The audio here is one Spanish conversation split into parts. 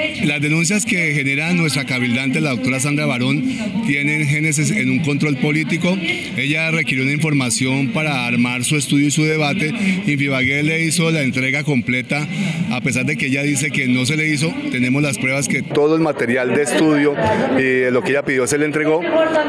Las denuncias que genera nuestra cabildante, la doctora Sandra Barón, tienen génesis en un control político. Ella requirió una información para armar su estudio y su debate. Infibagué le hizo la entrega completa, a pesar de que ella dice que no se le hizo. Tenemos las pruebas que todo el material de estudio y lo que ella pidió se le entregó.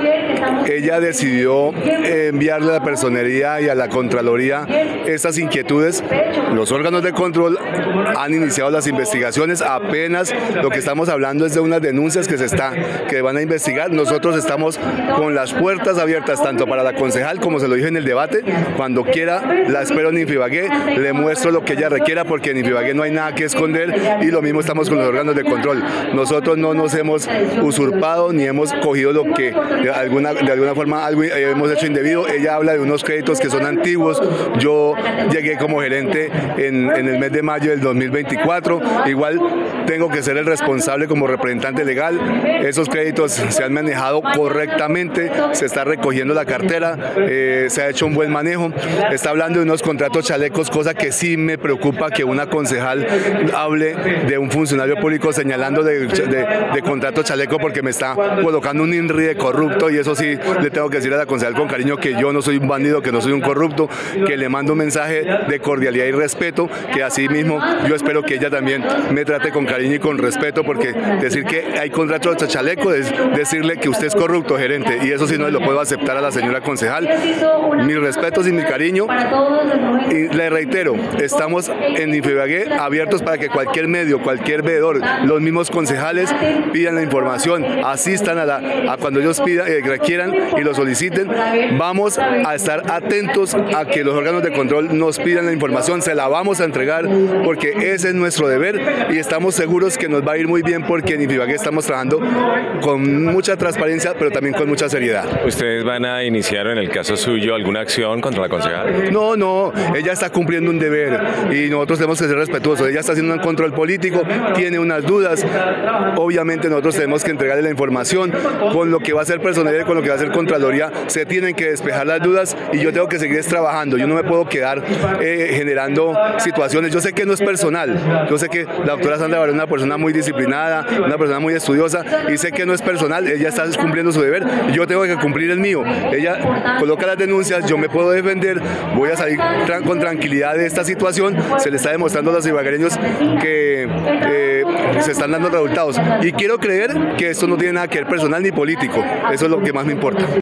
Ella decidió enviarle a la personería y a la Contraloría estas inquietudes. Los órganos de control han iniciado las investigaciones. Apenas lo que estamos hablando es de unas denuncias que van a investigar. Nosotros estamos con las puertas abiertas tanto para la concejal, como se lo dije en el debate. Cuando quiera la espero en Infibagué, le muestro lo que ella requiera, porque en Infibagué no hay nada que esconder, y lo mismo estamos con los órganos de control. Nosotros no nos hemos usurpado ni hemos cogido lo que de alguna forma algo hemos hecho indebido. Ella habla de unos créditos que son antiguos. Yo llegué como gerente en el mes de mayo del 2024. Igual tengo que ser el responsable como representante legal. Esos créditos se han manejado correctamente, se está recogiendo la cartera, se ha hecho un buen manejo. Está hablando de unos contratos chalecos, cosa que sí me preocupa que una concejal hable de un funcionario público señalando de contrato chaleco, porque me está colocando un INRI de corrupto, y eso sí le tengo que decir a la concejal con cariño que yo no soy un bandido, que no soy un corrupto, que le mando un mensaje de cordialidad y respeto, que así mismo yo espero que ella también me trate con cariño y con respeto, porque decir que hay contrato de chaleco es decirle que usted es corrupto, gerente, y eso sí no lo puedo aceptar a la señora concejal. Mis respetos y mi cariño, y le reitero, estamos en Infibagué abiertos para que cualquier medio, cualquier veedor, los mismos concejales pidan la información, asistan a cuando ellos requieran y lo soliciten. Vamos a estar atentos a que los órganos de control nos pidan la información, se la vamos a entregar, porque ese es nuestro deber, y estamos seguros que nos va a ir muy bien, porque en Infibagué estamos trabajando con mucha transparencia, pero también con mucha seriedad. ¿Ustedes van a iniciar en el caso suyo alguna acción contra la concejal? No, ella está cumpliendo un deber y nosotros tenemos que ser respetuosos. Ella está haciendo un control político, tiene unas dudas, obviamente nosotros tenemos que entregarle la información. Con lo que va a ser personalidad y con lo que va a ser Contraloría se tienen que despejar las dudas, y yo tengo que seguir trabajando. Yo no me puedo quedar generando situaciones. Yo sé que no es personal, yo sé que la doctora Sandra Barón es una persona muy disciplinada, una persona muy estudiosa, y sé que no es personal. Ella está cumpliendo su deber y yo tengo que cumplir el mío. Ella coloca las denuncias, yo me puedo defender, voy a salir con tranquilidad de esta situación. Se le está demostrando a los ibaguereños que se están dando resultados, y quiero creer que esto no tiene nada que ver personal ni político. Eso es lo que más me importa.